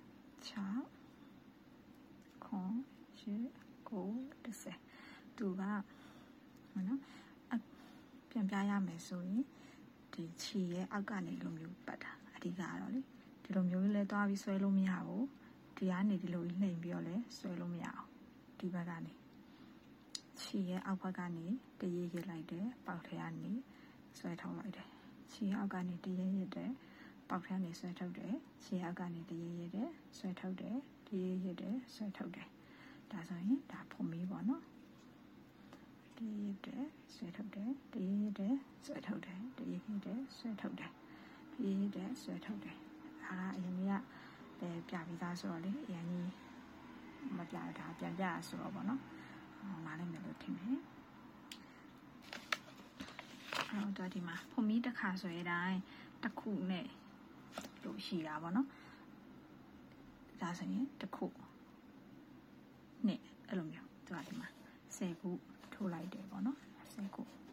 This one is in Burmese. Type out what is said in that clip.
6 9 10 9 10သူကနော်ပြန်ပြရမယ်ဆိုရင်ဒီခြေရဲ့အောက်ကနေလိုမျိုးပတ်တာအဓိကကတော့လေဒီလိုမျိုးလဲသွားပြီးဆွဲလို့မရဘူးဒီကနေဒီလိုနှိမ်ပြီးတော့လဲဆွဲလို့မရအောင်ဒီဘက်ကနေခြေရဲ့အောက်ဘက်ကနေတရေရစ်လိုက်တယ်ပေါက်ထဲကနေဆွဲထုတ်လိုက်တယ်ခြေအောက်ကနေတရေရစ်တယ်ပေါက်ထဲကနေဆွဲထုတ်တယ်ခြေအောက်ကနေတရေရစ်တယ်ဆွဲထုတ်တယ်တရေရစ်တယ်ဆွဲထုတ်တယ်ဒါဆိုရင်ဒါဖုံမီးပေါ့နော်တရေရစ်တယ်ဆွဲထုတ်တယ်တရေရစ်တယ်ဆွဲထုတ်တယ်တရေရစ်တယ်ဆွဲထုတ်တယ်တရေရစ်တယ်ဆွဲထုတ်တယ်ဒါကအရင်ကပြပြီးသားဆိုတော့လေအရင်ကြီးမပြတာပြန်ပြရဆိုတော့ပေါ့နော်နားလည်မယ်လို့ထင်တယ်အဲ့တော့ဒီမှာဖုံမီးတစ်ခါဆိုရင်တိုင်းတစ်ခုနဲ့လို့ရှိတာပေါ့နော်ဒါဆိုရင်တစ်ခုနဲ့အဲ့လိုမျိုးသူကဒီမှာ10ခုထိုးလိုက်တယ်ပေါ့နော်10ခု